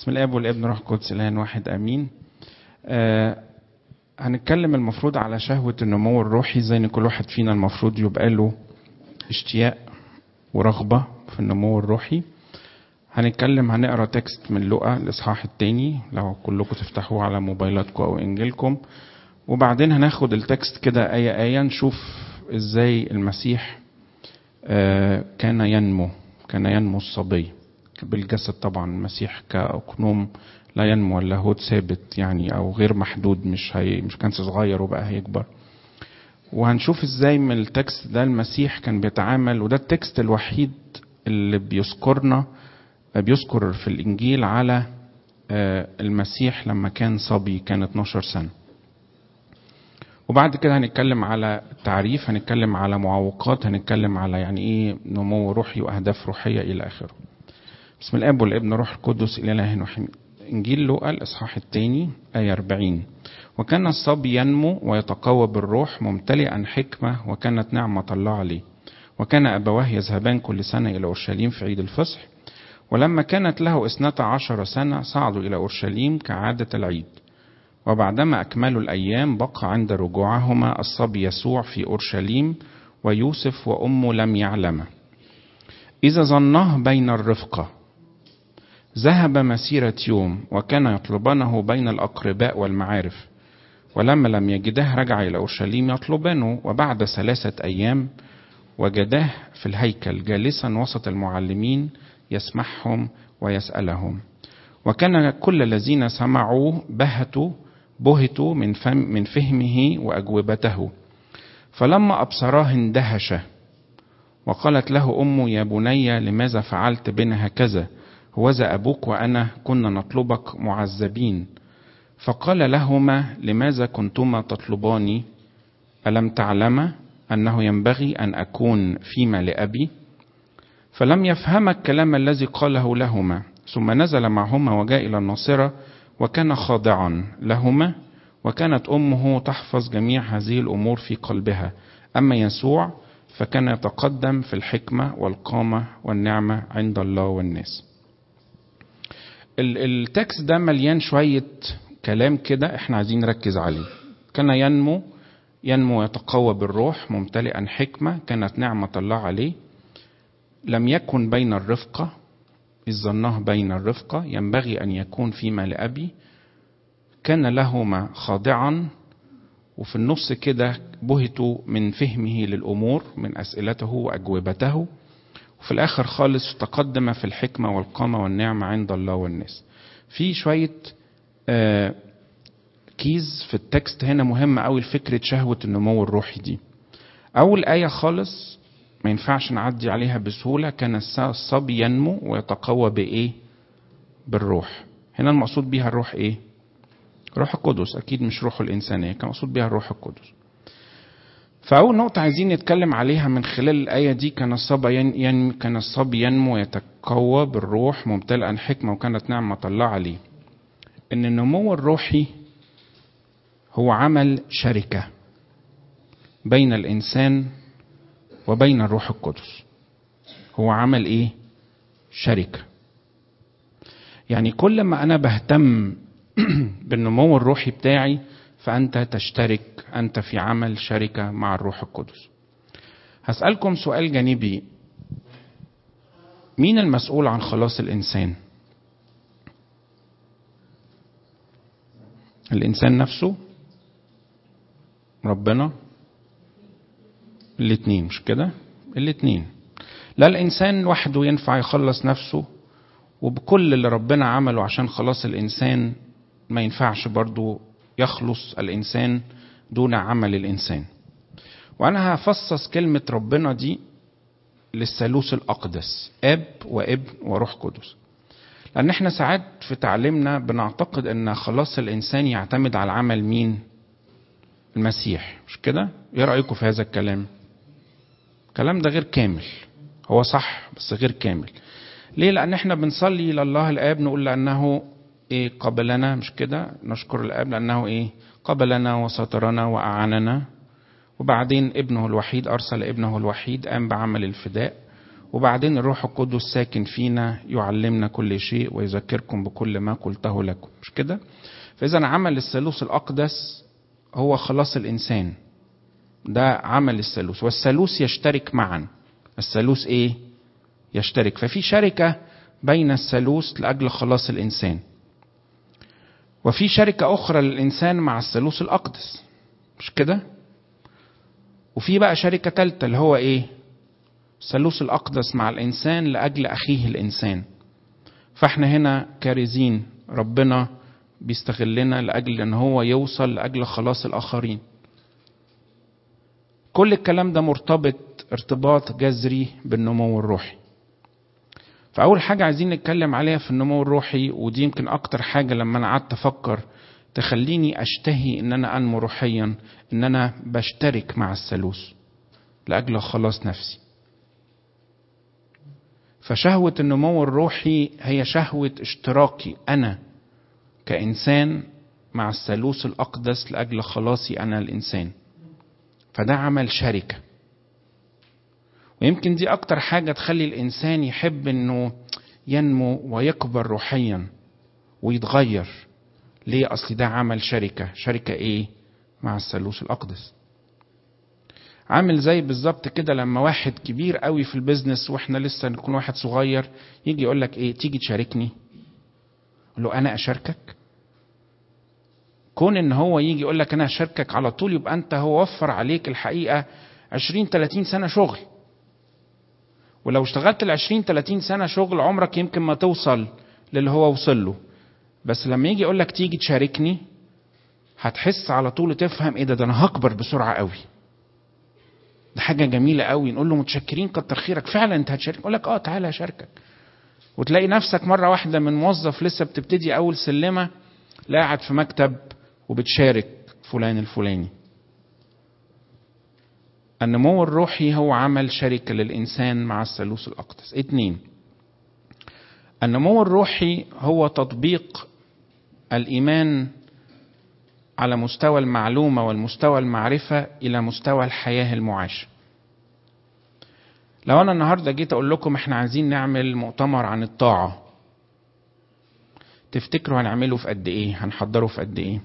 بسم الاب والابن والروح القدس الان واحد امين. هنتكلم المفروض على شهوة النمو الروحي، زي ان كل واحد فينا المفروض يبقى له اشتياق ورغبة في النمو الروحي. هنقرا تكست من لوقا الاصحاح الثاني لو كلكم تفتحوه على موبايلاتكم او انجيلكم، وبعدين هناخد التكست كده آية نشوف ازاي المسيح كان ينمو الصبي بالجسد. طبعا المسيح كأقنوم لا ينمو ولا هو ثابت يعني او غير محدود، مش كان صغير وبقى هيكبر. وهنشوف ازاي من التكست ده المسيح كان بيتعامل، وده التكست الوحيد اللي بيذكر في الانجيل على المسيح لما كان صبي، كان 12 سنة. وبعد كده هنتكلم على التعريف، هنتكلم على معوقات، هنتكلم على يعني ايه نمو روحي واهداف روحية الى اخره. بسم الاب والابن والروح القدس اله واحد. انجيل لوقا الاصحاح الثاني آية 40. وكان الصبي ينمو ويتقوى بالروح ممتلئا حكمة، وكانت نعمة الله عليه. وكان أبواه يذهبان كل سنة إلى أورشليم في عيد الفصح. ولما كانت له 12 سنة صعدوا إلى أورشليم كعادة العيد. وبعدما أكملوا الأيام بقى عند رجوعهما الصبي يسوع في أورشليم، ويوسف وأمه لم يعلم. إذا ظناه بين الرفقة ذهب مسيرة يوم، وكان يطلبانه بين الأقرباء والمعارف. ولما لم يجده رجع إلى أورشليم يطلبانه. وبعد 3 أيام وجداه في الهيكل جالسا وسط المعلمين يسمعهم ويسألهم. وكان كل الذين سمعوه بهتوا من فهمه وأجوبته. فلما أبصراه اندهش. وقالت له أمه: يا بني لماذا فعلت بنا هكذا؟ هوذا أبوك وأنا كنا نطلبك معذبين. فقال لهما: لماذا كنتما تطلباني؟ ألم تعلما أنه ينبغي أن أكون فيما لأبي؟ فلم يفهم الكلام الذي قاله لهما. ثم نزل معهما وجاء إلى الناصرة، وكان خاضعا لهما. وكانت أمه تحفظ جميع هذه الأمور في قلبها. أما يسوع فكان يتقدم في الحكمة والقامة والنعمة عند الله والناس. التكست ده مليان شوية كلام كده احنا عايزين نركز عليه. كان ينمو يتقوى بالروح ممتلئا حكمة، كانت نعمة الله عليه. لم يكن بين الرفقة، إذ ظناه بين الرفقة، ينبغي أن يكون فيما لأبي. كان لهما خاضعا، وفي النص كده بهتوا من فهمه للأمور، من أسئلته وأجوبته. وفي الآخر خالص تقدم في الحكمة والقامة والنعمة عند الله والناس. في شوية كيز في التكست هنا مهمة قوي لفكرة شهوة النمو الروحي دي. أول آية خالص ما ينفعش نعدي عليها بسهولة. كان الصبي ينمو ويتقوى بإيه؟ بالروح. هنا المقصود بيها الروح إيه؟ روح القدس، أكيد مش روح الإنسانية، كان مقصود بيها الروح القدس. فأول نقطة عايزين نتكلم عليها من خلال الآية دي، كان الصبي ينمو ويتقوى بالروح ممتلئا حكمة، وكانت نعمة الله عليه. إن النمو الروحي هو عمل شركة بين الإنسان وبين الروح القدس. هو عمل إيه؟ شركة. يعني كل ما أنا بهتم بالنمو الروحي بتاعي فأنت تشترك، أنت في عمل شركة مع الروح القدس. هسألكم سؤال جانبي: مين المسؤول عن خلاص الإنسان؟ الإنسان نفسه؟ ربنا؟ الاتنين، مش كده؟ الاتنين. لا الإنسان وحده ينفع يخلص نفسه، وبكل اللي ربنا عمله عشان خلاص الإنسان ما ينفعش برضو يخلص الإنسان دون عمل الإنسان. وأنا هفصص كلمة ربنا دي للثالوث الأقدس، أب وابن وروح قدس. لأن احنا ساعات في تعليمنا بنعتقد أن خلاص الإنسان يعتمد على عمل مين؟ المسيح، مش كده؟ ايه رأيكم في هذا الكلام؟ الكلام ده غير كامل. هو صح بس غير كامل. ليه؟ لأن احنا بنصلي لله الآب نقول لأنه إيه؟ قبلنا، مش كده؟ نشكر الآب لأنه إيه؟ قبلنا وسترنا وأعاننا. وبعدين ابنه الوحيد، أرسل ابنه الوحيد، قام بعمل الفداء. وبعدين الروح القدس ساكن فينا يعلمنا كل شيء ويذكركم بكل ما قلته لكم، مش كده؟ فإذا عمل الثالوث الأقدس هو خلاص الإنسان، ده عمل الثالوث، والثالوث يشترك معا. الثالوث إيه؟ يشترك. ففي شركة بين الثالوث لأجل خلاص الإنسان، وفي شركة أخرى للإنسان مع الثالوث الأقدس، مش كده؟ وفي بقى شركة ثالثة اللي هو إيه؟ الثالوث الأقدس مع الإنسان لأجل أخيه الإنسان. فإحنا هنا كارزين، ربنا بيستغلنا لأجل أن هو يوصل لأجل خلاص الآخرين. كل الكلام ده مرتبط ارتباط جذري بالنمو الروحي. فأول حاجة عايزين نتكلم عليها في النمو الروحي، ودي يمكن أكتر حاجة لما أنا قعدت أفكر تخليني أشتهي إن أنا أنمو روحيا، إن أنا بشترك مع الثالوث لأجل خلاص نفسي. فشهوة النمو الروحي هي شهوة اشتراكي أنا كإنسان مع الثالوث الأقدس لأجل خلاصي أنا الإنسان. فده عمل شركة، ويمكن دي أكتر حاجة تخلي الإنسان يحب إنه ينمو ويكبر روحيا ويتغير. ليه؟ أصل ده عمل شركة. شركة إيه؟ مع الثالوث الأقدس. عامل زي بالظبط كده لما واحد كبير قوي في البيزنس واحنا لسه نكون واحد صغير يجي يقول لك ايه؟ تيجي تشاركني؟ قول له انا اشاركك. كون ان هو يجي يقول لك انا اشاركك على طول، يبقى انت هو وفر عليك الحقيقة 20-30 سنة شغل. ولو اشتغلت 20-30 سنة شغل عمرك يمكن ما توصل للي هو وصل له. بس لما يجي يقول لك تيجي تشاركني هتحس على طول، تفهم ايه ده انا هكبر بسرعة قوي. ده حاجة جميلة قوي. نقول له متشكرين كتر خيرك، فعلا انت هتشارك؟ يقول لك تعالى اشاركك. وتلاقي نفسك مرة واحدة من موظف لسه بتبتدي اول سلمة لا قاعد في مكتب وبتشارك فلان الفلاني. النمو الروحي هو عمل شركة للإنسان مع الثالوث الأقدس. 2، النمو الروحي هو تطبيق الإيمان على مستوى المعلومة والمستوى المعرفة إلى مستوى الحياة المعاشة. لو أنا النهاردة جيت أقول لكم إحنا عايزين نعمل مؤتمر عن الطاعة، تفتكروا هنعمله في قد إيه؟ هنحضره في قد إيه؟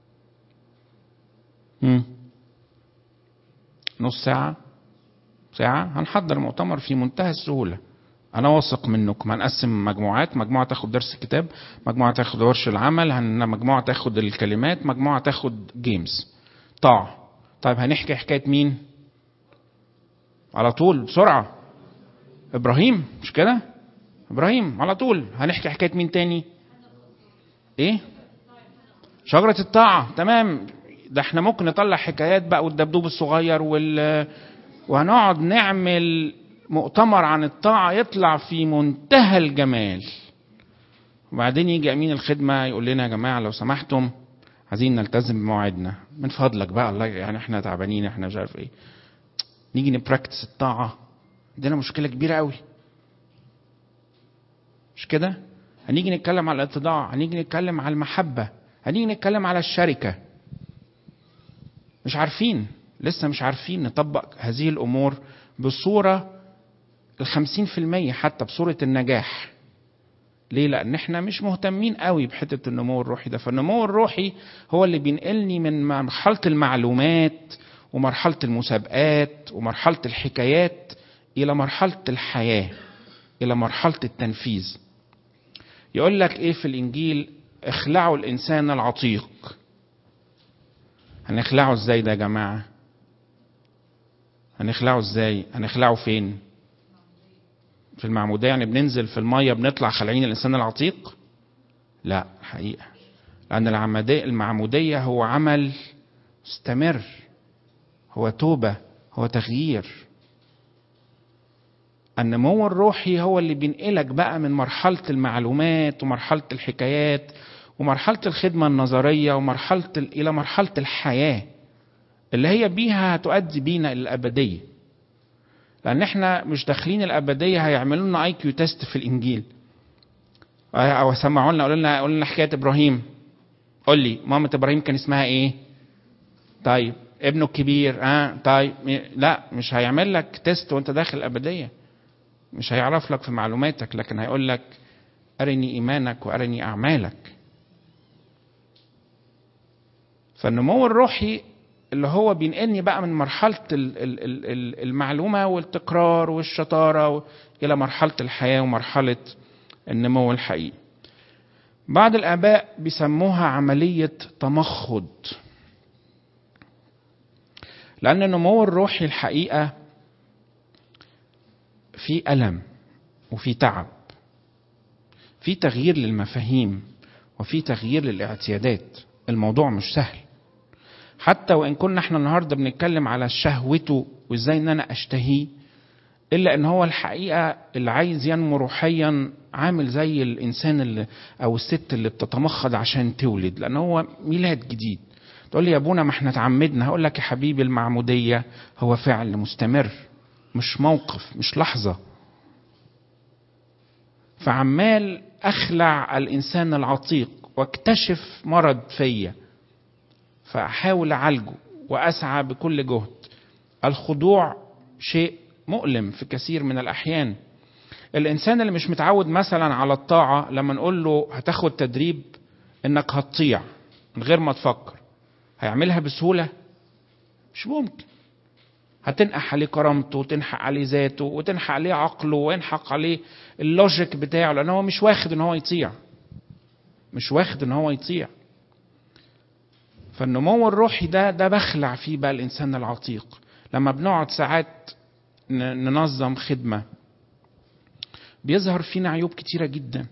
نص ساعة؟ ساعة؟ هنحضر مؤتمر في منتهى السهولة. أنا واثق منكم. هنقسم مجموعات، مجموعة تاخد درس كتاب، مجموعة تاخد ورش العمل، مجموعة تاخد الكلمات، مجموعة تاخد جيمز طاعة. طيب هنحكي حكاية مين؟ على طول بسرعة إبراهيم، مش كده؟ إبراهيم على طول. هنحكي حكاية مين تاني؟ إيه؟ شجرة الطاعة. تمام. ده احنا ممكن نطلع حكايات بقى والدبدوب الصغير وهنقعد نعمل مؤتمر عن الطاعة يطلع في منتهى الجمال. وبعدين يجي أمين الخدمة يقول لنا يا جماعة لو سمحتم عايزين نلتزم بمواعيدنا من فضلك بقى، الله يعني احنا تعبانين، احنا مش عارف ايه، نيجي نبراكتس الطاعة. عندنا مشكلة كبيرة قوي، مش كده؟ هنيجي نتكلم على الاتضاع، هنيجي نتكلم على المحبة، هنيجي نتكلم على الشركة. مش عارفين، لسه مش عارفين نطبق هذه الأمور بصورة 50% حتى بصورة النجاح. ليه؟ لأن احنا مش مهتمين قوي بحتة النمو الروحي ده. فالنمو الروحي هو اللي بينقلني من مرحلة المعلومات ومرحلة المسابقات ومرحلة الحكايات إلى مرحلة الحياة، إلى مرحلة التنفيذ. يقول لك إيه في الإنجيل؟ اخلعوا الإنسان العتيق. هنخلعه إزاي ده يا جماعة؟ هنخلعه إزاي؟ هنخلعه فين؟ في المعمودية؟ يعني بننزل في المية بنطلع خلعين الإنسان العتيق؟ لا حقيقة، لأن المعمودية هو عمل مستمر، هو توبة، هو تغيير. النمو الروحي هو اللي بينقلك بقى من مرحلة المعلومات ومرحلة الحكايات ومرحلة الخدمة النظرية إلى مرحلة الحياة اللي هي بيها هتؤدي بينا إلى الأبدية. لأن احنا مش داخلين الأبدية هيعملوا لنا IQ تيست في الإنجيل أو سمعوا لنا قولوا لنا حكاية إبراهيم. قول لي مامة إبراهيم كان اسمها إيه؟ طيب ابنه الكبير طيب لا، مش هيعمل لك تيست وانت داخل الأبدية. مش هيعرف لك في معلوماتك، لكن هيقول لك أرني إيمانك وأرني أعمالك. فالنمو الروحي اللي هو بينقلني بقى من مرحلة المعلومة والتكرار والشطارة إلى مرحلة الحياة ومرحلة النمو الحقيقي. بعض الآباء بيسموها عملية تمخض، لأن النمو الروحي الحقيقة في ألم وفي تعب، في تغيير للمفاهيم وفي تغيير للاعتيادات. الموضوع مش سهل، حتى وإن كنا احنا النهاردة بنتكلم على شهوته وإزاي إن أنا أشتهيه، إلا إن هو الحقيقة اللي عايز ينمو روحيا عامل زي الإنسان أو الست اللي بتتمخض عشان تولد، لأن هو ميلاد جديد. تقول لي يا أبونا ما احنا اتعمدنا، هقول لك يا حبيبي المعمودية هو فعل مستمر، مش موقف، مش لحظة. فعمال أخلع الإنسان العتيق واكتشف مرض فيا، فأحاول أعالجه وأسعى بكل جهد. الخضوع شيء مؤلم في كثير من الأحيان. الإنسان اللي مش متعود مثلا على الطاعة، لما نقول له هتاخد تدريب إنك هتطيع من غير ما تفكر، هيعملها بسهولة؟ مش ممكن. هتنقح عليه كرامته وتنحق عليه ذاته وتنحق عليه عقله وينحق عليه اللوجيك بتاعه، لأنه هو مش واخد إن هو يطيع، مش واخد إن هو يطيع. فالنمو الروحي ده بخلع فيه بقى الإنسان العتيق. لما بنقعد ساعات ننظم خدمة، بيظهر فينا عيوب كتيرة جدا،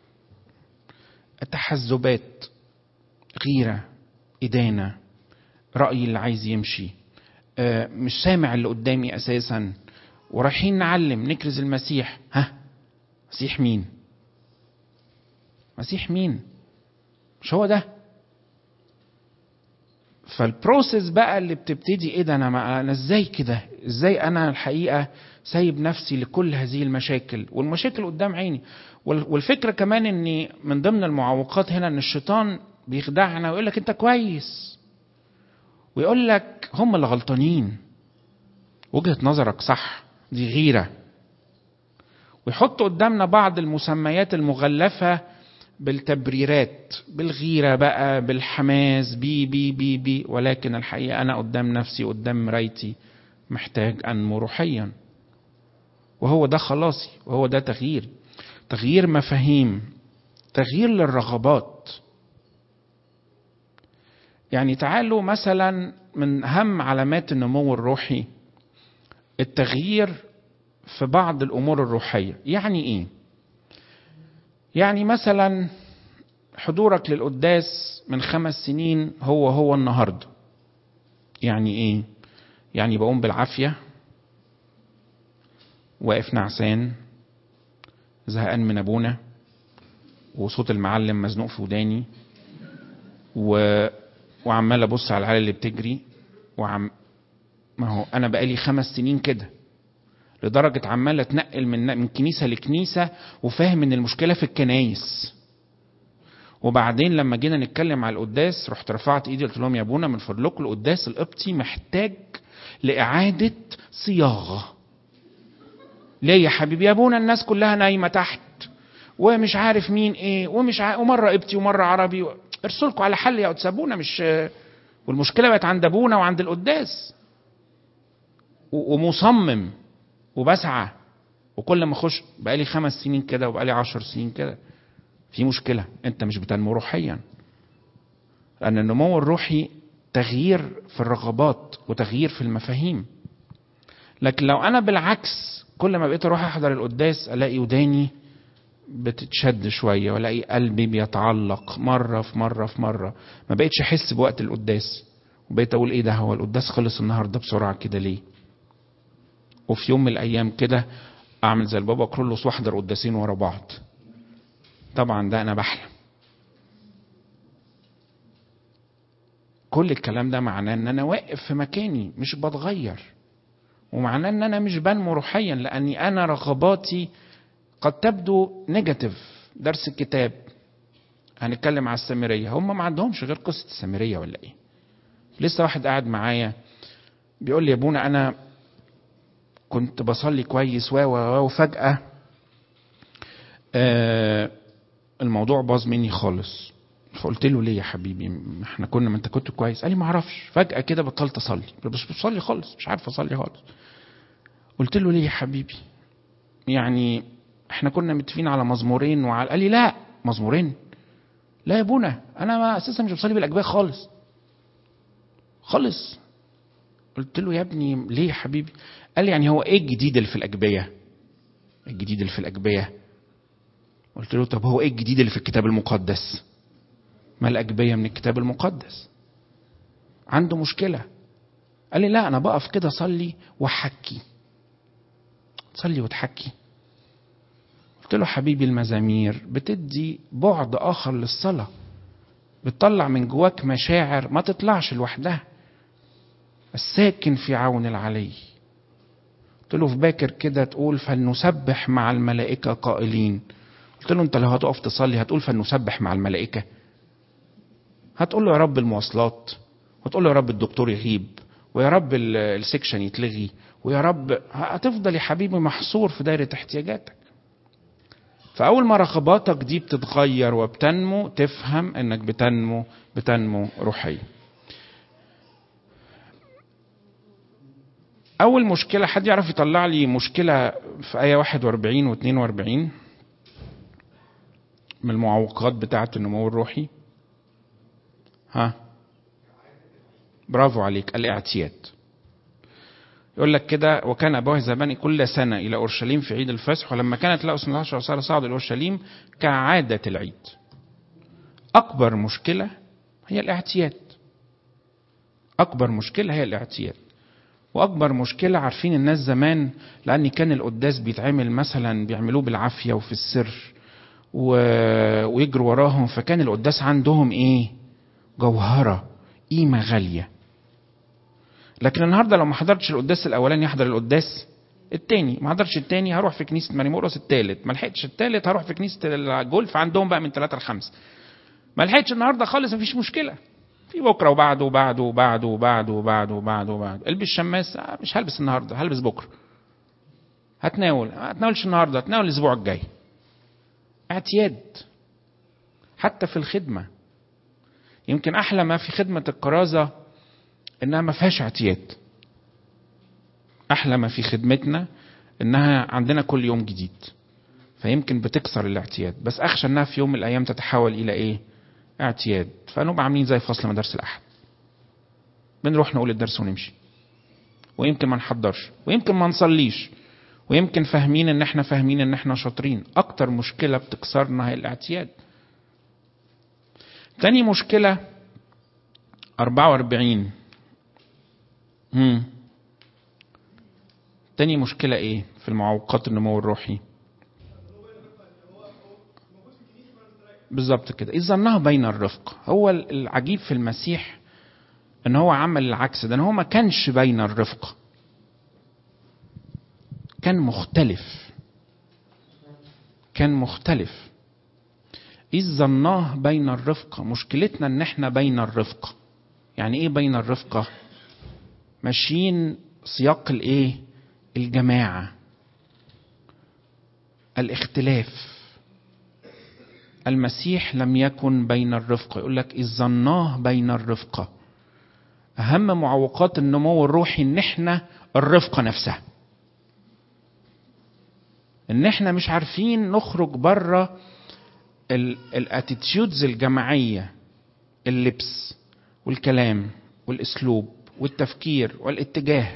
تحزبات، غيرة، إدانة، رأي اللي عايز يمشي، مش سامع اللي قدامي أساسا، ورايحين نعلم نكرز المسيح. مسيح مين؟ مسيح مين؟ مش هو ده. فالبروسيس بقى اللي بتبتدي ايه ده، انا ازاي كده، ازاي انا الحقيقة سايب نفسي لكل هذه المشاكل، والمشاكل قدام عيني. والفكرة كمان ان من ضمن المعوقات هنا ان الشيطان بيخدعنا ويقول لك انت كويس، ويقول لك هم اللي غلطانين، وجهة نظرك صح، دي غيرة. ويحط قدامنا بعض المسميات المغلفة بالتبريرات، بالغيرة بقى، بالحماس، بي ولكن الحقيقة أنا قدام نفسي، قدام مرايتي، محتاج أنمو روحيا. وهو ده خلاصي، وهو ده تغيير مفاهيم، تغيير للرغبات. يعني تعالوا مثلا من أهم علامات النمو الروحي التغيير في بعض الأمور الروحية. يعني إيه؟ يعني مثلا حضورك للقداس من 5 سنين هو النهاردة. يعني ايه؟ يعني بقوم بالعافية، واقف نعسان، زهقان من ابونا، وصوت المعلم مزنوق في وداني، وعمال ابص على العيال اللي بتجري، ما هو انا بقالي 5 سنين كده، لدرجة عمال اتنقل من كنيسة لكنيسة، وفاهم ان المشكلة في الكنايس. وبعدين لما جينا نتكلم على القداس، رحت رفعت ايدي قلت لهم يا ابونا من فضلكم القداس القبطي محتاج لإعادة صياغة. ليه يا حبيبي يا ابونا؟ الناس كلها نايمة تحت، ومش عارف مين ايه، ومرة قبطي ومرة عربي. ارسلكوا على حل يا قدس ابونا، مش والمشكلة بقت عند ابونا وعند القداس. ومصمم وبسعى، وكل ما اخش بقالي 5 سنين كده وبقالي 10 سنين كده. في مشكلة، انت مش بتنمو روحيا. لأن النمو الروحي تغيير في الرغبات وتغيير في المفاهيم. لكن لو أنا بالعكس كل ما بقيت أروح أحضر القداس ألاقي وداني بتتشد شوية، وألاقي قلبي بيتعلق مرة في مرة في مرة، ما بقيتش أحس بوقت القداس، وبقيت أقول إيه ده، هو القداس خلص النهاردة بسرعة كده ليه؟ وفي يوم من الأيام كده أعمل زي البابا كرولوس وأحضر قداسين ورا بعض. طبعا ده أنا بحلم. كل الكلام ده معناه ان انا واقف في مكاني مش بتغير، ومعناه ان انا مش بنمو روحيا، لاني انا رغباتي قد تبدو نيجاتيف. درس الكتاب هنتكلم على السامرية، هم ما عندهمش غير قصة السامرية ولا ايه؟ لسه واحد قاعد معايا بيقول لي يا ابونا انا كنت بصلي كويس وفجأة الموضوع باظ مني خالص. فقلت له ليه يا حبيبي؟ احنا كنا، ما انت كنت كويس. قال لي ما اعرفش، فجأة كده بطلت اصلي، مش بصلي خالص، مش عارف اصلي خالص. قلت له ليه يا حبيبي؟ يعني احنا كنا متفقين على مزمورين قال لي لا، مزمورين؟ لا يا ابونا، انا ما اساسا مش بصلي بالاجبيه خالص خالص. قلت له يا ابني ليه يا حبيبي؟ قال لي يعني هو ايه الجديد اللي في الاجبيه؟ الجديد اللي في الاجبيه؟ قلت له طب هو ايه الجديد اللي في الكتاب المقدس؟ ما الاجبيه من الكتاب المقدس. عنده مشكله. قال لي لا، انا بقف كده اصلي واحكي. تصلي وتحكي؟ قلت له حبيبي المزامير بتدي بعد اخر للصلاه، بتطلع من جواك مشاعر ما تطلعش لوحدها. الساكن في عون العلي. قلت له في باكر كده تقول فلنسبح مع الملائكة قائلين. قلت له انت لو هتقف تصلي هتقول فلنسبح مع الملائكة؟ هتقول له يا رب المواصلات، وتقول له يا رب الدكتور يغيب، ويا رب السكشن يتلغي، ويا رب، هتفضل يا حبيبي محصور في دايرة احتياجاتك. فأول ما رغباتك دي بتتغير وبتنمو، تفهم انك بتنمو روحيا. أول مشكلة، حد يعرف يطلع لي مشكلة في آية 41 و 42 من المعوقات بتاعة النمو الروحي؟ ها، برافو عليك، الاعتياد. يقول لك كده وكان أبوه يذهبان كل سنة إلى أورشليم في عيد الفصح، ولما كانت له 12 سنة صعدوا إلى أورشليم كعادة العيد. أكبر مشكلة هي الاعتياد. أكبر مشكلة هي الاعتياد. واكبر مشكلة عارفين الناس زمان، لان كان القداس بيتعمل مثلا بيعملوه بالعافية وفي السر ويجروا وراهم، فكان القداس عندهم ايه؟ جوهرة، قيمة غالية. لكن النهاردة لو ما حضرتش القداس الاولاني يحضر القداس التاني، ما حضرتش التاني هروح في كنيسة ماري مرقس، التالت ما لحقتش التالت هروح في كنيسة الجولف، عندهم بقى من 3 ل5. ما لحقتش النهاردة خالص، مفيش مشكلة، في بكره وبعده وبعده وبعده وبعده وبعده وبعده وبعده. البس شماس، مش هلبس النهارده، هلبس بكره. هتناولش النهارده، هتناول الاسبوع الجاي. اعتياد. حتى في الخدمه، يمكن احلى ما في خدمه الكرازه انها ما فيهاش اعتياد. احلى ما في خدمتنا انها عندنا كل يوم جديد، فيمكن بتكسر الاعتياد. بس اخشى انها في يوم من الايام تتحول الى ايه؟ اعتياد. فنبقى عاملين زي فصل مدارس الاحد، بنروح نقول الدرس ونمشي، ويمكن ما نحضرش، ويمكن ما نصليش، ويمكن فاهمين ان احنا شاطرين. اكتر مشكلة بتكسرنا هي الاعتياد. تاني مشكلة 44. تاني مشكلة ايه في المعوقات النمو الروحي؟ بالظبط كده، إذ ظنها بين الرفق. هو العجيب في المسيح ان هو عمل العكس ده، ان هو ما كانش بين الرفق، كان مختلف. إذ ظناه بين الرفق. مشكلتنا ان احنا بين الرفق. يعني ايه بين الرفقة؟ ماشيين سياق الايه؟ الجماعة، الاختلاف. المسيح لم يكن بين الرفقة. يقول لك إذ ظناه بين الرفقة. اهم معوقات النمو الروحي ان احنا الرفقة نفسها، ان احنا مش عارفين نخرج بره الاتيتيودز الجماعية، اللبس والكلام والاسلوب والتفكير والاتجاه.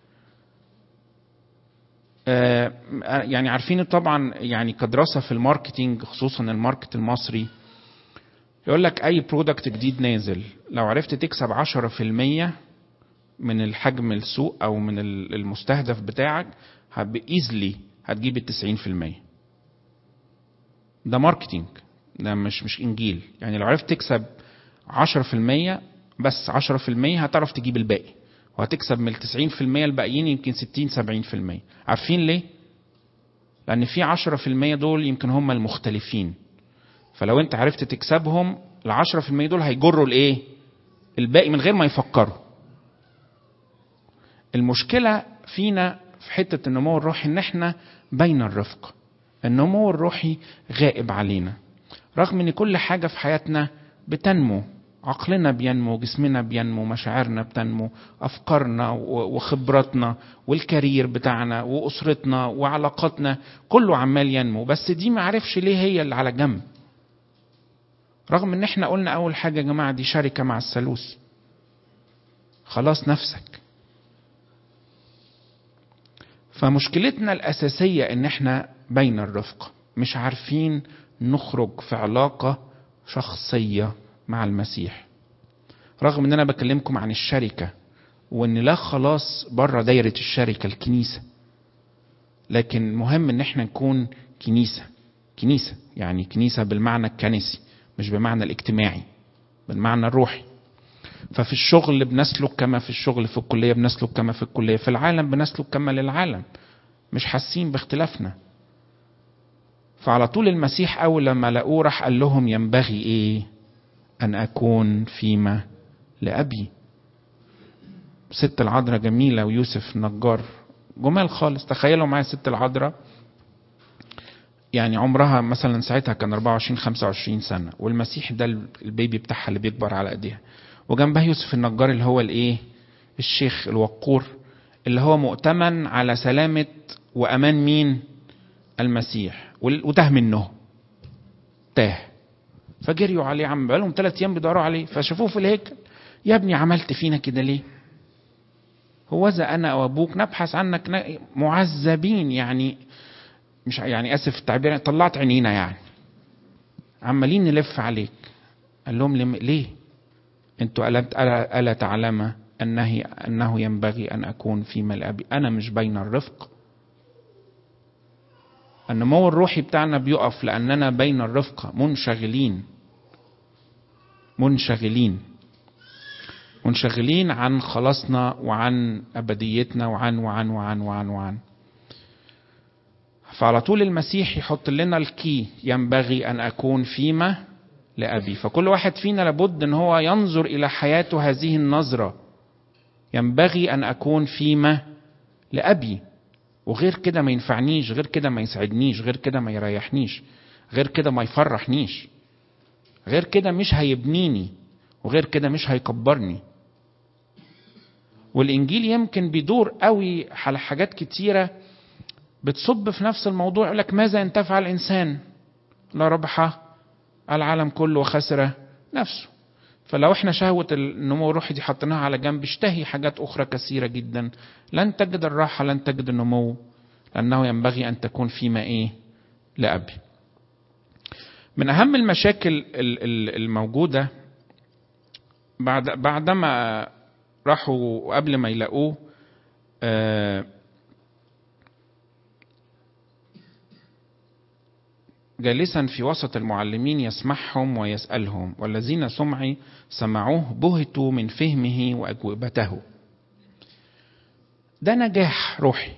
يعني عارفين طبعا، يعني كدراسة في الماركتينج، خصوصا الماركت المصري، يقول لك اي برودكت جديد نازل لو عرفت تكسب 10% من الحجم السوق او من المستهدف بتاعك، بإيزلي هتجيب 90%. ده ماركتينج، ده مش انجيل. يعني لو عرفت تكسب 10%، بس 10%، هتعرف تجيب الباقي، وهتكسب من 90% الباقيين يمكن 60-70%. عارفين ليه؟ لان في 10% دول يمكن هم المختلفين، فلو انت عرفت تكسبهم، ال10% دول هيجروا الايه؟ الباقي من غير ما يفكروا. المشكلة فينا في حتة النمو الروحي ان احنا بين الرفق. النمو الروحي غائب علينا، رغم ان كل حاجة في حياتنا بتنمو، عقلنا بينمو، جسمنا بينمو، مشاعرنا بتنمو، افكارنا وخبراتنا والكارير بتاعنا واسرتنا وعلاقاتنا كله عمال ينمو. بس دي ما عرفش ليه هي اللي على جنب، رغم ان احنا قلنا اول حاجة يا جماعة دي شركة مع الثالوث. خلاص نفسك. فمشكلتنا الاساسية ان احنا بين الرفق، مش عارفين نخرج في علاقة شخصية مع المسيح. رغم ان انا بكلمكم عن الشركة وان لا خلاص بره دايرة الشركة الكنيسة، لكن مهم ان احنا نكون كنيسة يعني كنيسة بالمعنى الكنسي، مش بمعنى الاجتماعي، بالمعنى الروحي. ففي الشغل بنسلك كما في الشغل، في الكلية بنسلك كما في الكلية، في العالم بنسلك كما للعالم، مش حاسين باختلافنا. فعلى طول المسيح اول لما لقوه راح قال لهم ينبغي ايه؟ ان اكون فيما لأبي. ست العذراء جميلة ويوسف النجار جمال خالص. تخيلوا معايا ست العذراء يعني عمرها مثلا ساعتها كان 24-25 سنة، والمسيح ده البيبي بتاعها اللي بيكبر على ايديها، وجنبها يوسف النجار اللي هو الايه؟ الشيخ الوقور، اللي هو مؤتمن على سلامة وامان مين؟ المسيح. وتاه منه، تاه. فجريوا عليه، عم بقالهم 3 ايام بيدوروا عليه، فشافوه في الهيكل. يا ابني عملت فينا كده ليه؟ هوذا انا وابوك نبحث عنك معذبين، يعني مش يعني اسف التعبير، طلعت عينينا يعني، عمالين نلف عليك. قال لهم ليه؟ انتوا الا تعلم انه ينبغي ان اكون في ملأ. انا مش بين الرفق. النمو الروحي بتاعنا بيقف لاننا بين الرفقة، منشغلين عن خلاصنا وعن ابديتنا وعن. فعلى طول المسيح يحط لنا الكي، ينبغي ان اكون فيما لأبي. فكل واحد فينا لابد ان هو ينظر الى حياته هذه النظرة، ينبغي ان اكون فيما لأبي، وغير كده ما ينفعنيش، غير كده ما يسعدنيش، غير كده ما يريحنيش، غير كده ما يفرحنيش، غير كده مش هيبنيني، وغير كده مش هيكبرني. والانجيل يمكن بيدور قوي على حاجات كتيرة بتصب في نفس الموضوع. يقول لك ماذا ينتفع الانسان لا ربح العالم كله وخسر نفسه. فلو احنا شهوة النمو الروحي دي حطيناها على جنب، اشتهي حاجات اخرى كثيرة جدا، لن تجد الراحة، لن تجد النمو، لانه ينبغي ان تكون فيما ايه؟ لأبي. من اهم المشاكل الموجودة بعدما راحوا قبل ما يلاقوه جالسا في وسط المعلمين يسمعهم ويسألهم، والذين سمعوه بهتوا من فهمه وأجوبته. ده نجاح روحي،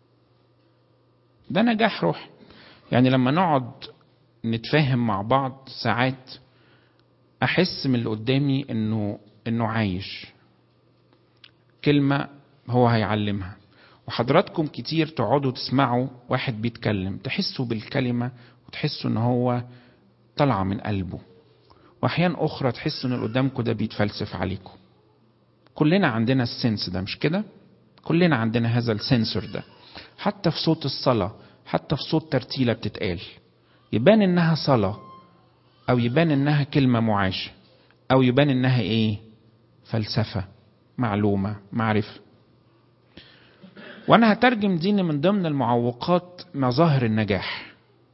ده نجاح روحي. يعني لما نقعد نتفاهم مع بعض ساعات أحس من اللي قدامي إنه عايش كلمة هو هيعلمها. وحضراتكم كتير تقعدوا تسمعوا واحد بيتكلم، تحسوا بالكلمة وتحسوا ان هو طلع من قلبه، واحيان اخرى تحسوا ان اللي قدامكم ده بيتفلسف عليكم. كلنا عندنا السنس ده، مش كده؟ كلنا عندنا هذا السنسور ده، حتى في صوت الصلاة، حتى في صوت ترتيلة بتتقال، يبان انها صلاة، او يبان انها كلمة معاشة، او يبان انها ايه؟ فلسفة، معلومة، معرفة. وانا هترجم دي من ضمن المعوقات مظاهر النجاح،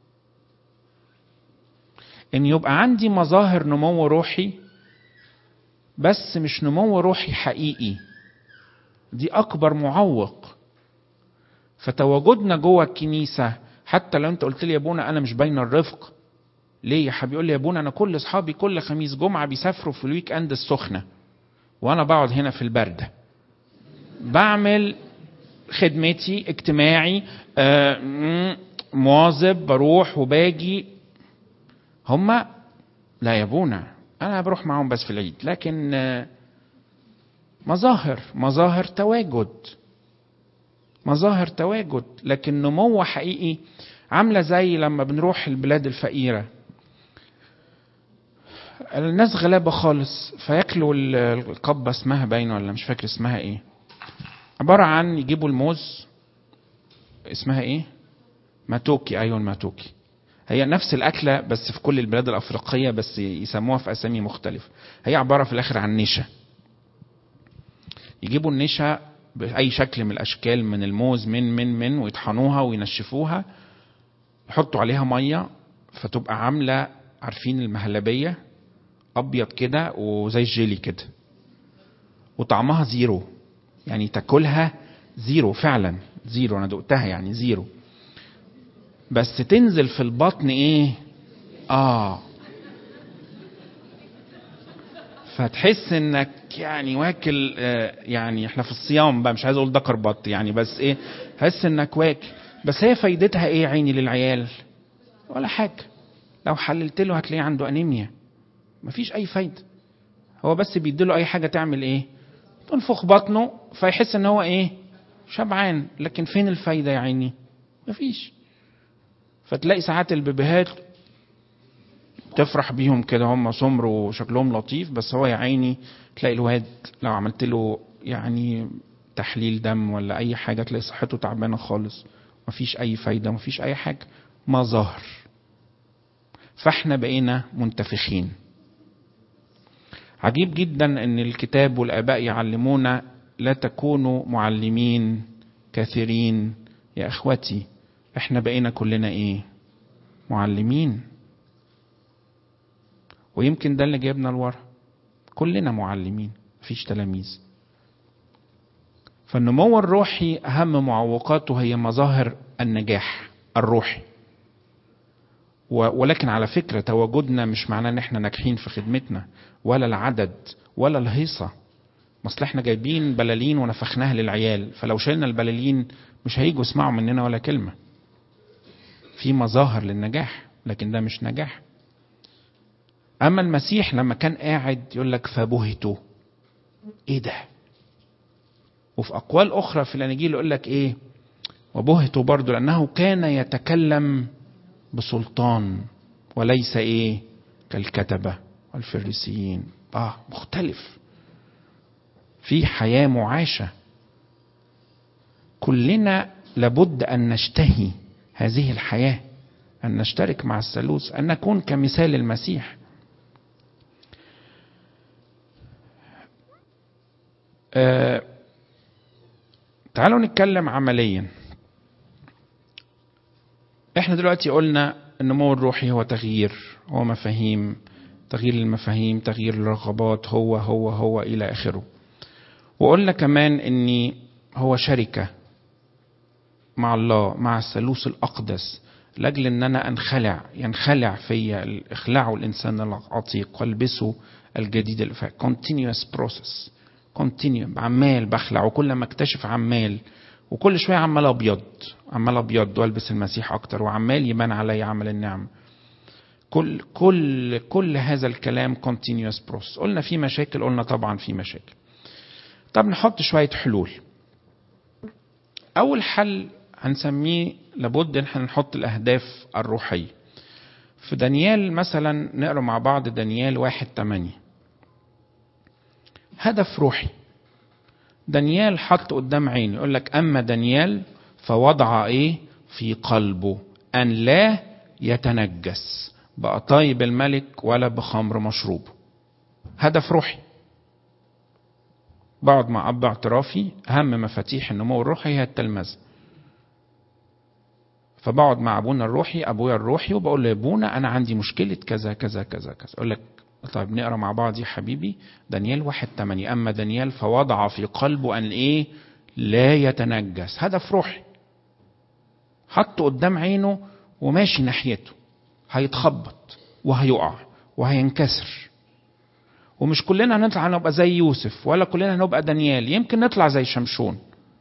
ان يبقى عندي مظاهر نمو روحي بس مش نمو روحي حقيقي. دي اكبر معوق. فتواجدنا جوه الكنيسة، حتى لو انت قلت لي يا ابونا انا مش بين الرفق، ليه يا حبيبي؟ يقول لي يا ابونا انا كل اصحابي كل خميس جمعة بيسافروا في الويك اند السخنة، وانا بقعد هنا في البردة بعمل خدمتي اجتماعي، مواظب، بروح وباجي. هما لا يا ابونا انا بروح معهم بس في العيد، لكن مظاهر تواجد. مظاهر تواجد، لكن نمو حقيقي عاملة زي لما بنروح البلاد الفقيرة، الناس غلابة خالص فياكلوا القبة اسمها باينة ولا مش فاكر اسمها ايه، عبارة عن يجيبوا الموز اسمها ايه، ماتوكي، ايوه الماتوكي، هي نفس الاكلة بس في كل البلاد الافريقية بس يسموها في اسامي مختلفة. هي عبارة في الاخر عن نشا، يجيبوا النشا باي شكل من الاشكال من الموز من ويطحنوها وينشفوها، يحطوا عليها مية فتبقى عاملة، عارفين المهلبية، ابيض كده وزي الجيلي كده، وطعمها زيرو، يعني تاكلها زيرو فعلا زيرو، انا دقتها يعني زيرو، بس تنزل في البطن ايه، فتحس انك يعني واكل، يعني احنا في الصيام بقى مش عايز اقول دكر بط يعني، بس ايه، تحس انك واكل. بس هي فايدتها ايه عيني للعيال؟ ولا حاجة، لو حللت له هتلاقيه عنده انيميا، مفيش اي فايدة. هو بس بيديله اي حاجة تعمل ايه، تنفخ بطنه فيحس ان هو ايه، شبعان، لكن فين الفايدة يا عيني؟ مفيش. فتلاقي ساعات البيبيهات تفرح بيهم كده، هم سمر وشكلهم لطيف، بس هو يا عيني تلاقي الواد لو عملت له يعني تحليل دم ولا اي حاجة تلاقي صحته تعبانة خالص، مفيش اي فايدة، مفيش اي حاجة، مظاهر. فاحنا بقينا منتفخين. عجيب جدا ان الكتاب والاباء يعلمونا لا تكونوا معلمين كثيرين يا اخوتي. احنا بقينا كلنا ايه، معلمين. ويمكن ده اللي جايبنا لورا، كلنا معلمين مفيش تلاميذ. فالنمو الروحي اهم معوقاته هي مظاهر النجاح الروحي. ولكن على فكرة تواجدنا مش معناه ان احنا ناجحين في خدمتنا، ولا العدد ولا الهيصة. اصل احنا جايبين بلالين ونفخناها للعيال، فلو شلنا البلالين مش هيجوا يسمعوا مننا ولا كلمة. في مظاهر للنجاح لكن ده مش نجاح. اما المسيح لما كان قاعد يقول لك فبهتوا، ايه ده؟ وفي اقوال اخرى في الاناجيل يقول لك ايه، وبهتوا برضو لانه كان يتكلم بسلطان وليس ايه كالكتبة والفريسيين. مختلف، في حياة معاشة. كلنا لابد ان نشتهي هذه الحياة، ان نشترك مع الثالوث، ان نكون كمثال المسيح. تعالوا نتكلم عمليا. احنا دلوقتي قلنا النمو الروحي هو تغيير، هو مفاهيم، تغيير المفاهيم، تغيير الرغبات، هو الى اخره. وقلنا كمان اني هو شركة مع الله، مع الثالوث الاقدس، لاجل ان انا ينخلع فيا، اخلعوا الانسان العتيق والبسوا الجديد. continuous process، عمال بخلع، وكل ما اكتشف عمال، وكل شويه عمال ابيض والبس المسيح اكتر، وعمال يبان علي عمل النعم. كل هذا الكلام continuous process. قلنا في مشاكل، قلنا طبعا في مشاكل. طب نحط شويه حلول. اول حل هنسميه لابد ان احنا نحط الاهداف الروحيه. في دانيال مثلا نقرا مع بعض دانيال 1:8، هدف روحي. دانيال حط قدام عينه، يقول لك اما دانيال فوضع ايه في قلبه ان لا يتنجس بقطايب الملك ولا بخمر مشروب. هدف روحي. بقعد مع اب اعترافي، اهم مفاتيح النمو الروحي هي التلمذه. فبقعد مع ابونا الروحي، ابويا الروحي، وبقول له يا ابونا انا عندي مشكله كذا كذا كذا كذا. اقول لك طيب نقرا مع بعض يا حبيبي دانيال 1:8، اما دانيال فوضع في قلبه ان ايه لا يتنجس. هدف روحي حطه قدام عينه وماشي ناحيته، هيتخبط وهيقع وهينكسر. ومش كلنا هنطلع نبقى زي يوسف، ولا كلنا هنبقى دانيال، يمكن نطلع زي شمشون،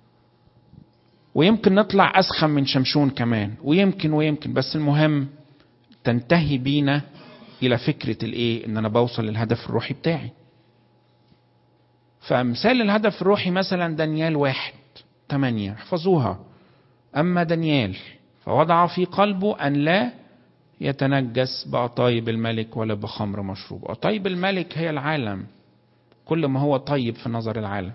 ويمكن نطلع أسخن من شمشون كمان، ويمكن بس المهم تنتهي بينا إلى فكرة الإيه، إن أنا بوصل للهدف الروحي بتاعي. فمثال الهدف الروحي مثلا دانيال 1، 8 احفظوها. أما دانيال فوضع في قلبه أن لا يتنجس بأطايب الملك ولا بخمر مشروب. أطايب الملك هي العالم، كل ما هو طيب في نظر العالم.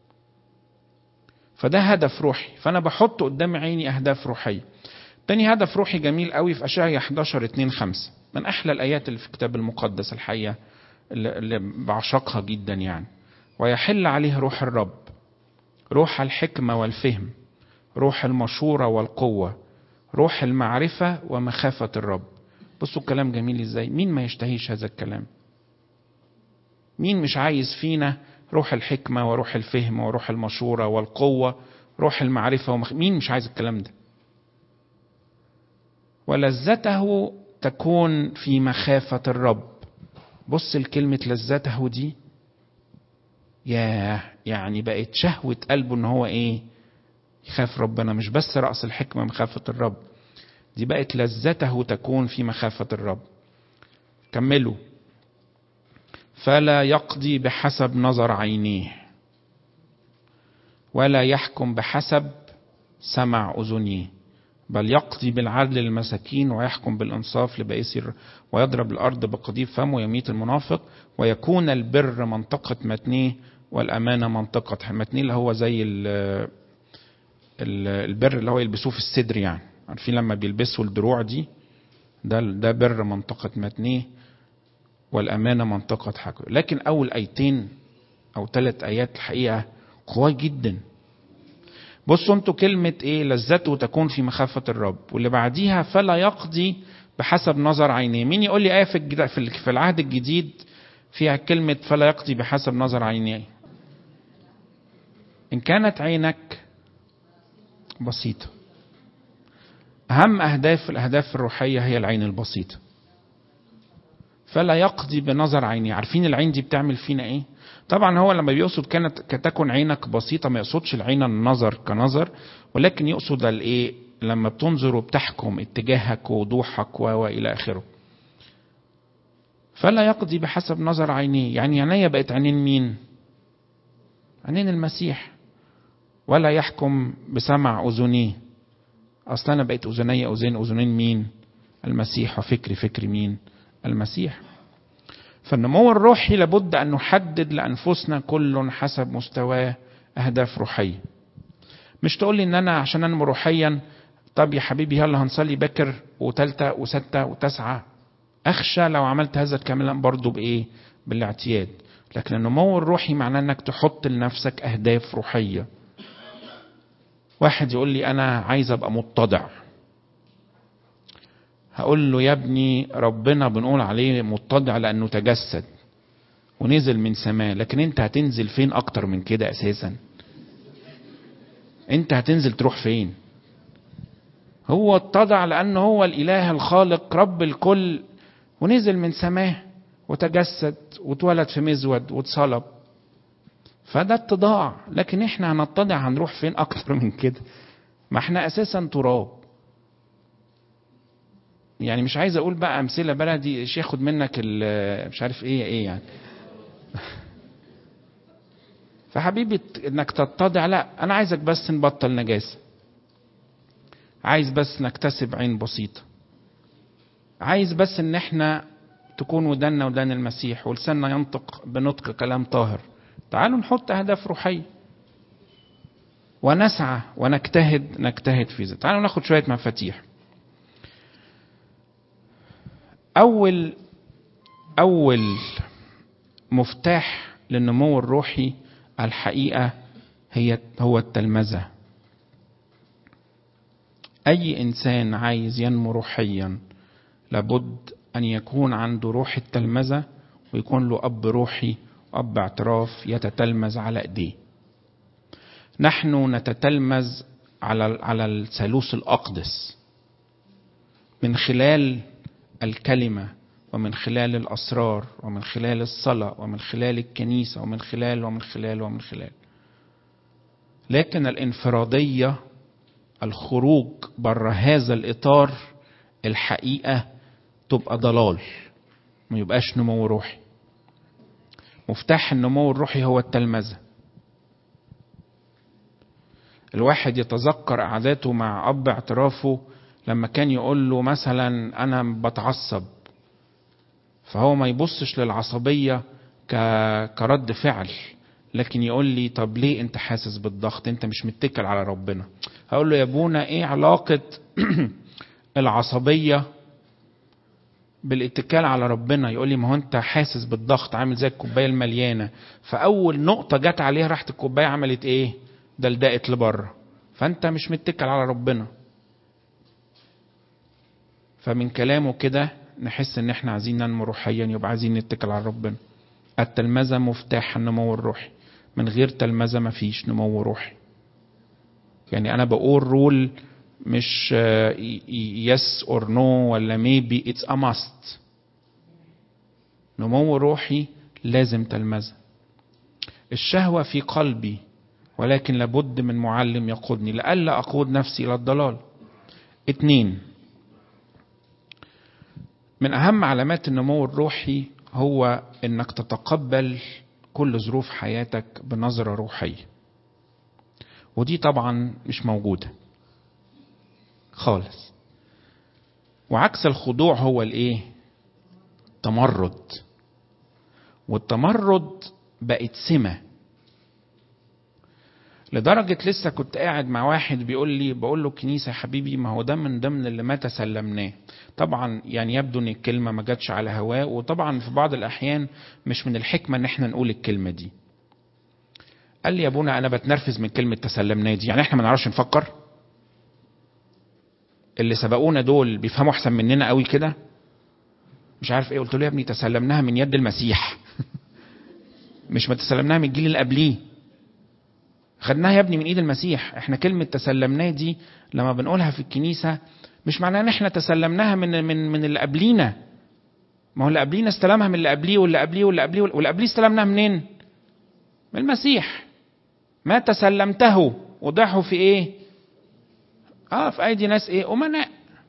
فده هدف روحي، فأنا بحط قدام عيني أهداف روحية. تاني هدف روحي جميل قوي في أشعياء 11:2-5، من أحلى الآيات اللي في الكتاب المقدس الحقيقة، اللي بعشقها جدا يعني. ويحل عليه روح الرب، روح الحكمة والفهم، روح المشورة والقوة، روح المعرفة ومخافة الرب. بصوا الكلام جميل ازاي. مين ما يشتهيش هذا الكلام؟ مين مش عايز فينا روح الحكمة وروح الفهم وروح المشورة والقوة، روح المعرفة مين مش عايز الكلام ده؟ ولذته تكون في مخافة الرب. بص الكلمة لذته دي، يعني بقت شهوة قلبه ان هو ايه؟ يخاف ربنا. مش بس رأس الحكمة مخافة الرب، دي بقت لذته تكون في مخافة الرب. كملوا. فلا يقضي بحسب نظر عينيه، ولا يحكم بحسب سمع أذنيه، بل يقضي بالعدل للمساكين ويحكم بالإنصاف لبائسي، ويضرب الأرض بقضيب فمه ويميت المنافق، ويكون البر منطقة متنيه والأمانة منطقة متنيه، اللي هو زي البر اللي هو يلبسوه في الصدر يعني، عارفين لما بيلبسوا الدروع دي، ده بر منطقة متنيه والأمانة منطقة حكم. لكن أول آيتين أو 3 آيات الحقيقة قوية جدا. بصوا انتوا كلمة ايه؟ لذته تكون في مخافة الرب، واللي بعديها فلا يقضي بحسب نظر عينيه. مين يقول لي آية في العهد الجديد فيها كلمة فلا يقضي بحسب نظر عينيه؟ إن كانت عينك بسيطة. أهم الأهداف الروحية هي العين البسيطة. فلا يقضي بنظر عينيه. عارفين العين دي بتعمل فينا ايه؟ طبعا هو لما بيقصد كتكن عينك بسيطة ما يقصدش العين النظر كنظر، ولكن يقصد الايه؟ لما بتنظر وبتحكم اتجاهك ووضوحك والى اخره. فلا يقضي بحسب نظر عينيه، يعني عينيا بقت عينين مين؟ عينين المسيح. ولا يحكم بسمع اذنيه، اصلا انا بقيت اذنين مين؟ المسيح. وفكري فكر مين؟ المسيح. فالنمو الروحي لابد أن نحدد لأنفسنا كل حسب مستواه أهداف روحية. مش تقول لي إن أنا عشان أنمو روحيا طب يا حبيبي يلا هنصلي بكر وتالتة وستة وتسعة. أخشى لو عملت هذا الكلام برضو بإيه؟ بالاعتياد. لكن النمو الروحي معناه أنك تحط لنفسك أهداف روحية. واحد يقول لي أنا عايز أبقى متضع، هقول له يا ابني ربنا بنقول عليه متضع لأنه تجسد ونزل من سماء، لكن انت هتنزل فين اكتر من كده اساسا؟ انت هتنزل تروح فين؟ هو اتضع لأنه هو الإله الخالق رب الكل، ونزل من سماء وتجسد واتولد في مزود واتصلب، فده اتضاع. لكن احنا هنتضع هنروح فين اكتر من كده؟ ما احنا اساسا تراب. يعني مش عايز اقول بقى امثله بلدي ايش ياخد منك مش عارف ايه يعني. فحبيبي انك تتضع، لا انا عايزك بس نبطل نجاسه، عايز بس نكتسب عين بسيطه، عايز بس ان احنا تكون ودنا ودان المسيح ولساننا ينطق بنطق كلام طاهر. تعالوا نحط اهداف روحيه ونسعى ونجتهد في ذلك. تعالوا ناخد شويه مفاتيح. أول مفتاح للنمو الروحي الحقيقة هو التلمذة. أي إنسان عايز ينمو روحيا لابد أن يكون عنده روح التلمذة، ويكون له أب روحي وأب اعتراف يتتلمذ على إيديه. نحن نتتلمذ على الثالوث الأقدس من خلال الكلمة، ومن خلال الأسرار، ومن خلال الصلاة، ومن خلال الكنيسة، ومن خلال. لكن الانفرادية، الخروج بره هذا الإطار الحقيقة تبقى ضلال، ما يبقاش نمو روحي. مفتاح النمو الروحي هو التلمذة. الواحد يتذكر قعداته مع اب اعترافه لما كان يقول له مثلا انا بتعصب، فهو ما يبصش للعصبية كرد فعل، لكن يقول لي طب ليه انت حاسس بالضغط؟ انت مش متكل على ربنا. هقول له يا ابونا ايه علاقة العصبية بالاتكال على ربنا؟ يقول لي ما هو انت حاسس بالضغط عامل زي الكوبايه المليانه، فاول نقطه جت عليها راحت الكوبايه عملت ايه؟ دلدقت لبره، فانت مش متكل على ربنا. فمن كلامه كده نحس ان احنا عايزين ننمو روحيا، يبقى عايزين نتكل على ربنا. التلمذه مفتاح النمو الروحي، من غير تلمذه مفيش نمو روحي. يعني انا بقول رول مش yes or no ولا maybe، it's a must. نمو روحي لازم تلمذة. الشهوة في قلبي ولكن لابد من معلم يقودني لئلا أقود نفسي إلى الضلال. 2، من أهم علامات النمو الروحي هو إنك تتقبل كل ظروف حياتك بنظرة روحية، ودي طبعا مش موجودة خالص. وعكس الخضوع هو الايه؟ تمرد. والتمرد بقت سمة، لدرجة لسه كنت قاعد مع واحد بقول له كنيسة يا حبيبي، ما هو ده من ضمن اللي ما تسلمناه. طبعا يعني يبدو ان الكلمة ما جاتش على هواه، وطبعا في بعض الاحيان مش من الحكمة ان احنا نقول الكلمة دي. قال لي يا ابونا انا بتنرفز من كلمة تسلمناه دي، يعني احنا ما نعرفش نفكر؟ اللي سبقونا دول بيفهموا احسن مننا قوي كده؟ مش عارف ايه. قلت له يا ابني تسلمناها من يد المسيح مش ما تسلمناها من الجيل اللي قبليه، خدناها يا ابني من ايد المسيح. احنا كلمة تسلمناه دي لما بنقولها في الكنيسة مش معناه ان احنا تسلمناها من اللي قبلينا. ما هو اللي قبلينا استلمها من اللي قبليه واللي قبليه واللي قبليه واللي قبليه استلمناها منين؟ من المسيح. ما تسلمته وضعه في ايه؟ في ايدي ناس ايه؟ امناء.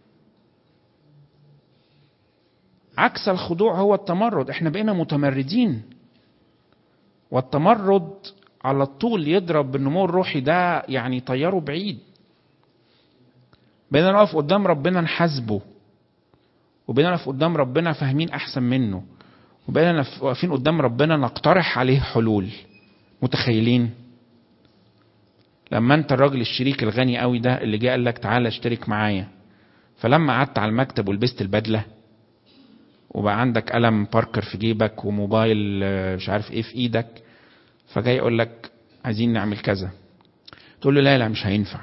عكس الخضوع هو التمرد. احنا بقينا متمردين، والتمرد على طول يضرب بالنمو الروحي ده، يعني طياره بعيد. بقينا نقف قدام ربنا نحاسبه، وبقينا نقف قدام ربنا فاهمين احسن منه، وبقينا واقفين قدام ربنا نقترح عليه حلول. متخيلين؟ لما انت الراجل الشريك الغني قوي ده اللي جه قال لك تعالى اشترك معايا، فلما قعدت على المكتب ولبست البدله وبقى عندك قلم باركر في جيبك وموبايل مش عارف ايه في ايدك، فجاي يقول لك عايزين نعمل كذا، تقول له لا لا مش هينفع.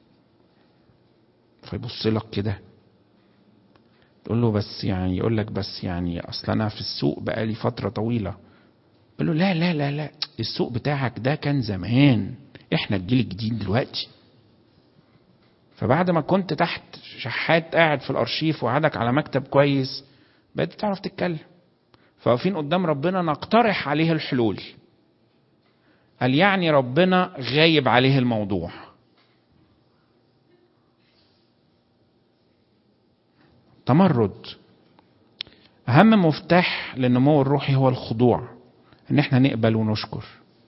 فيبص لك كده تقول له بس يعني، يقول لك بس يعني اصل انا في السوق بقالي فتره طويله. يقول له لا لا لا لا، السوق بتاعك ده كان زمان، احنا الجيل الجديد دلوقتي. فبعد ما كنت تحت شحات قاعد في الارشيف وقعدك على مكتب كويس بقيت تعرف تتكلم. فواقفين قدام ربنا نقترح عليه الحلول. قال يعني ربنا غايب عليه الموضوع. تمرد. اهم مفتاح للنمو الروحي هو الخضوع، ان احنا نقبل ونشكر.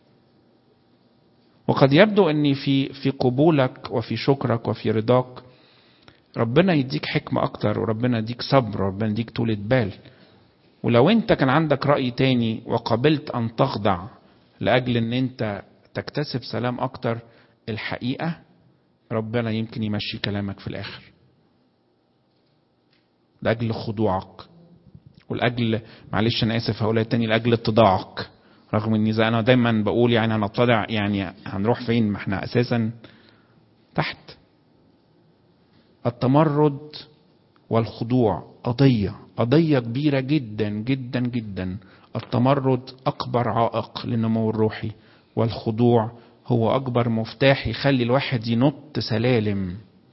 وقد يبدو ان في قبولك وفي شكرك وفي رضاك ربنا يديك حكمة اكتر، وربنا يديك صبر، وربنا يديك طولة بال. ولو انت كان عندك رأي تاني وقبلت ان تخضع لأجل ان انت تكتسب سلام اكتر، الحقيقة ربنا يمكن يمشي كلامك في الاخر لأجل خضوعك، ولأجل معلش انا اسف هقولها تاني، لأجل اتضاعك. رغم اني زي انا دايما بقول يعني هنتضع، يعني هنروح فين؟ ما احنا اساسا تحت. التمرد والخضوع قضية كبيرة جدا جدا جدا. التمرد أكبر عائق للنمو الروحي، والخضوع هو أكبر مفتاح يخلي الواحد ينط سلالم.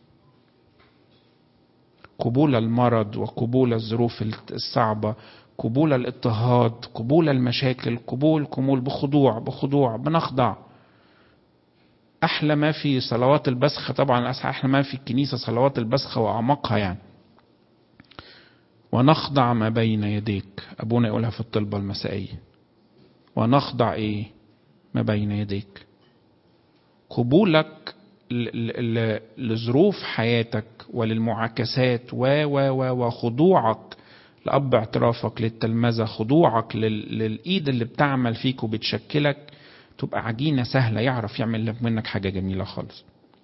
قبول المرض وقبول الظروف الصعبة، قبول الاضطهاد، قبول المشاكل، قبول بخضوع بنخضع. أحلى ما في صلوات البسخة، طبعا أحلى ما في الكنيسة صلوات البسخة وأعمقها يعني. ونخضع ما بين يديك، أبونا يقولها في الطلبة المسائية. ونخضع إيه؟ ما بين يديك. قبولك لظروف حياتك وللمعاكسات وخضوعك لأب اعترافك للتلمذة، خضوعك للإيد اللي بتعمل فيك وبتشكلك، تبقى عجينة سهلة يعرف يعمل لك منك حاجة جميلة خالص.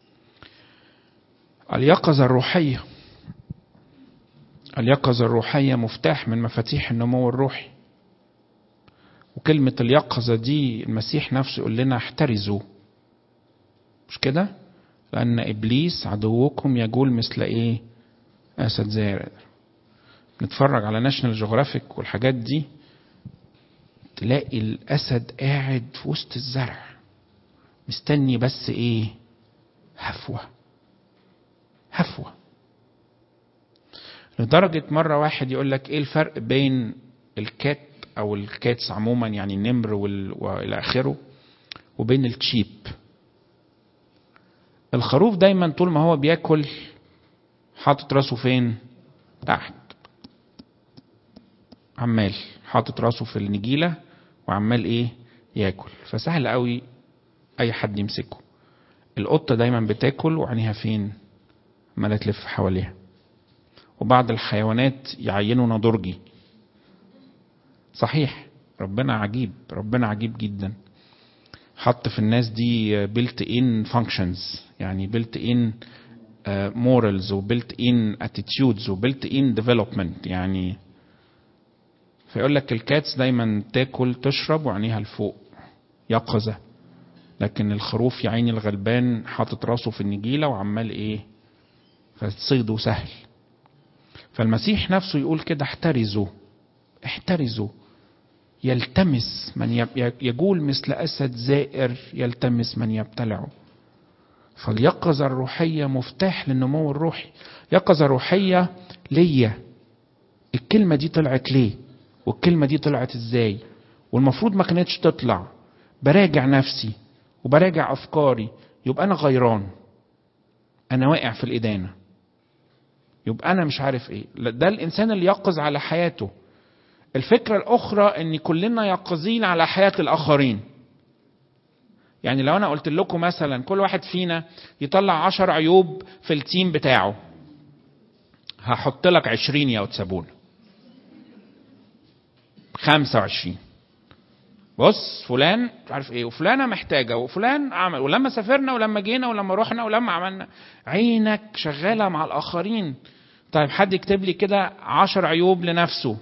اليقظة الروحية. اليقظة الروحية مفتاح من مفاتيح النمو الروحي. وكلمة اليقظة دي المسيح نفسه يقول لنا احترزوا، مش كده؟ لأن إبليس عدوكم يجول مثل إيه؟ أسد زائر. نتفرج على ناشنال جيوغرافيك والحاجات دي، تلاقي الأسد قاعد في وسط الزرع مستني بس إيه؟ هفوة. لدرجة مرة واحد يقول لك إيه الفرق بين الكات أو الكاتس عموما، يعني النمر وإلى آخره، وبين التشيب. الخروف دايما طول ما هو بياكل حاطط راسه فين؟ تحت، عمال حاطط راسه في النجيلة وعمال ايه؟ ياكل، فسهل قوي اي حد يمسكه. القطة دايما بتاكل وعينيها فين؟ عمالة تلف حواليها. وبعض الحيوانات يعينوا نضرجي. صحيح، ربنا عجيب جدا، حط في الناس دي built in functions، يعني built in morals و built in attitudes و built in development. يعني فيقول لك الكاتس دايما تاكل تشرب وعينيها لفوق يقظة، لكن الخروف يا عيني الغلبان حاطط راسه في النجيلة وعمال ايه؟ فصيده سهل. فالمسيح نفسه يقول كده احترزوا، يلتمس من يجول مثل أسد زائر يلتمس من يبتلعه. فاليقظة الروحية مفتاح للنمو الروحي. يقظة روحية ليا، الكلمة دي طلعت ليه؟ والكلمة دي طلعت ازاي؟ والمفروض ما كانتش تطلع. براجع نفسي وبراجع أفكاري، يبقى أنا غيران، أنا واقع في الإدانة، يبقى أنا مش عارف إيه. ده الإنسان اللي يقظ على حياته. الفكرة الأخرى إن كلنا يقظين على حياة الآخرين. يعني لو أنا قلت لكم مثلا كل واحد فينا يطلع 10 عيوب في التيم بتاعه، هحط لك 20 يا وتسابون، 25. بص فلان مش عارف ايه، وفلانة محتاجة، وفلان عمل، ولما سافرنا ولما جينا ولما رحنا ولما عملنا. عينك شغالة مع الآخرين. طيب حد يكتب لي كده 10 عيوب لنفسه.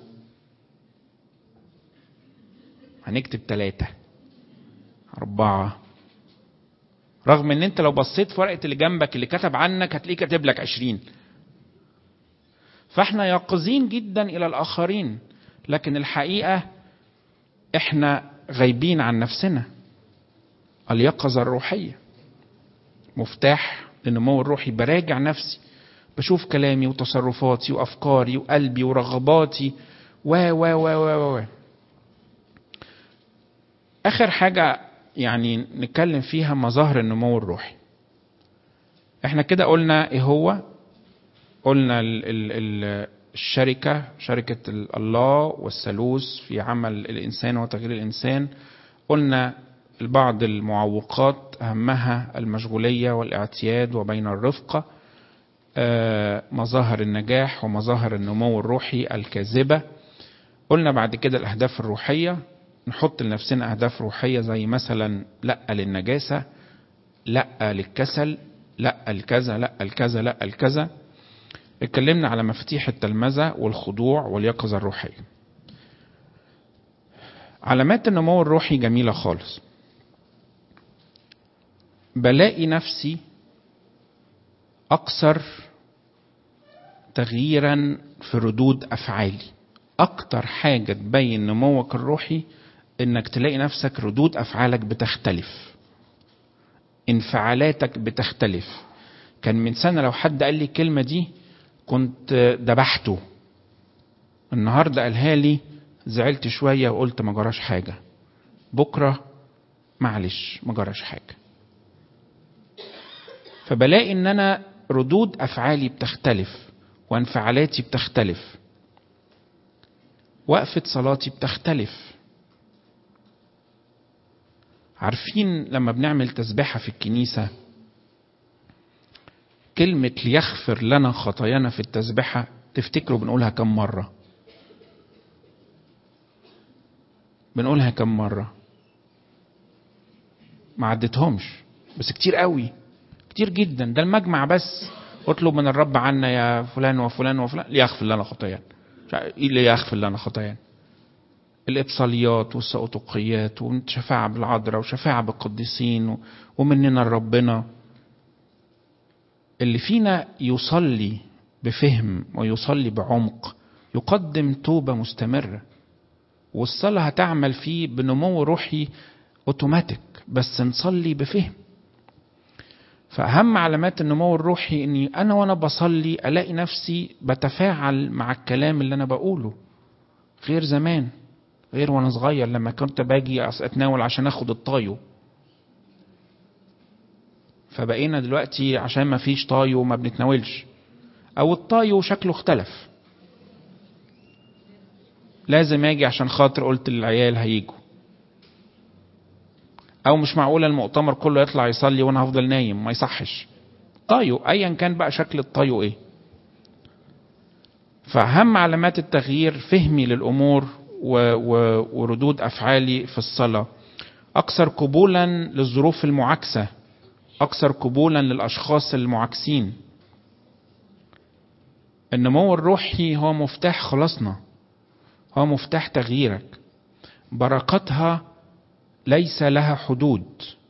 هنكتب 3 4، رغم ان انت لو بصيت في ورقة اللي جنبك اللي كتب عنك هتلاقيه كاتب لك 20. فاحنا يقظين جدا الى الآخرين، لكن الحقيقة احنا غايبين عن نفسنا. اليقظة الروحية مفتاح للنمو الروحي. براجع نفسي، بشوف كلامي وتصرفاتي وأفكاري وقلبي ورغباتي و آخر حاجة يعني نتكلم فيها مظاهر النمو الروحي. احنا كده قلنا ايه هو؟ قلنا الشركة، شركة الله والثالوث في عمل الإنسان وتغيير الإنسان. قلنا بعض المعوقات أهمها المشغولية والاعتياد وبين الرفقة. مظاهر النجاح ومظاهر النمو الروحي الكاذبة. قلنا بعد كده الأهداف الروحية، نحط لنفسنا أهداف روحية زي مثلا لا للنجاسة، لا للكسل، لا الكذا، لا الكذا، لا الكذا. اتكلمنا على مفاتيح التلمذة والخضوع واليقظة الروحية. علامات النمو الروحي جميلة خالص. بلاقي نفسي أكثر تغييرا في ردود أفعالي. أكتر حاجة تبين نموك الروحي إنك تلاقي نفسك ردود أفعالك بتختلف، انفعالاتك بتختلف. كان من سنة لو حد قال لي الكلمة دي كنت دبحته، النهاردة قالها لي زعلت شوية وقلت ما جراش حاجة، بكرة معلش ما جراش حاجة. فبلاقي ان انا ردود افعالي بتختلف وانفعالاتي بتختلف، وقفة صلاتي بتختلف. عارفين لما بنعمل تسبيحة في الكنيسة كلمة ليغفر لنا خطايانا في التسبحة تفتكروا بنقولها كم مرة؟ بنقولها كم مرة؟ ما عدتهمش، بس كتير قوي، كتير جدا. ده المجمع بس. اطلب من الرب عنا يا فلان وفلان وفلان ليغفر لنا خطايانا. ايه اللي يغفر لنا خطايانا؟ الإبصاليات والسقطقيات وشفاعة بالعذراء وشفاعة بالقديسين ومننا لربنا. اللي فينا يصلي بفهم ويصلي بعمق يقدم توبة مستمرة، والصلاة هتعمل فيه بنمو روحي اوتوماتيك، بس نصلي بفهم. فأهم علامات النمو الروحي اني انا وانا بصلي الاقي نفسي بتفاعل مع الكلام اللي انا بقوله، غير زمان، غير وانا صغير لما كنت باجي اتناول عشان اخد الطايو. فبقينا دلوقتي عشان ما فيش طايو ما بنتناولش، او الطايو شكله اختلف، لازم اجي عشان خاطر قلت للعيال هيجوا، او مش معقولة المؤتمر كله يطلع يصلي وانا هفضل نايم، ما يصحش. طايو ايا كان بقى شكل الطايو ايه. فأهم علامات التغيير فهمي للأمور وردود أفعالي في الصلاة. أكثر قبولا للظروف المعاكسة، أكثر قبولا للأشخاص المعاكسين. النمو الروحي هو مفتاح خلاصنا، هو مفتاح تغييرك. بركاتها ليس لها حدود.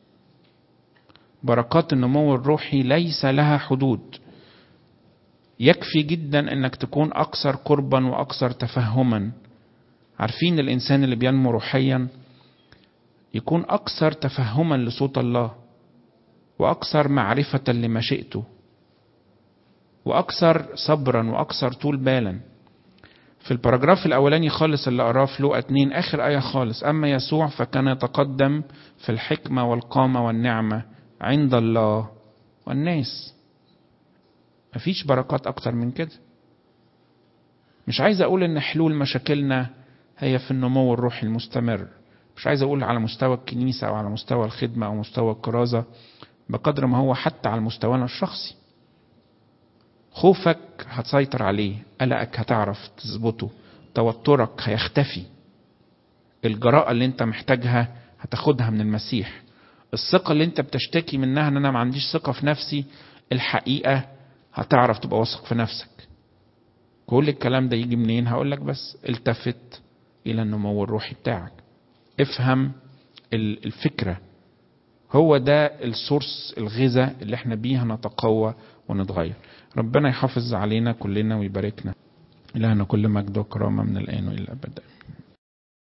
بركات النمو الروحي ليس لها حدود. يكفي جدا انك تكون اكثر قربا واكثر تفهما. عارفين الانسان اللي بينمو روحيا يكون اكثر تفهما لصوت الله، واكثر معرفة لمشيئته، واكثر صبرا واكثر طول بالا. في الباراجراف الاولاني خالص اللي قراه في لوقا 2 اخر آية خالص، اما يسوع فكان يتقدم في الحكمة والقامة والنعمة عند الله والناس. مفيش بركات اكتر من كده. مش عايز اقول ان حلول مشاكلنا هي في النمو الروحي المستمر، مش عايز اقول على مستوى الكنيسة او على مستوى الخدمة او مستوى الكرازة، بقدر ما هو حتى على مستوانا الشخصي. خوفك هتسيطر عليه، قلقك هتعرف تظبطه، توترك هيختفي، الجراءة اللي انت محتاجها هتاخدها من المسيح، الثقة اللي انت بتشتكي منها ان انا ما عنديش ثقة في نفسي، الحقيقة هتعرف تبقى واثق في نفسك. كل الكلام ده يجي منين؟ هقولك بس التفت الى النمو الروحي بتاعك، افهم الفكرة، هو ده السورس الغذاء اللي احنا بيه هنتقوى ونتغير. ربنا يحافظ علينا كلنا ويباركنا. إلهنا كل مجد وكرامة من الآن وإلى الأبد.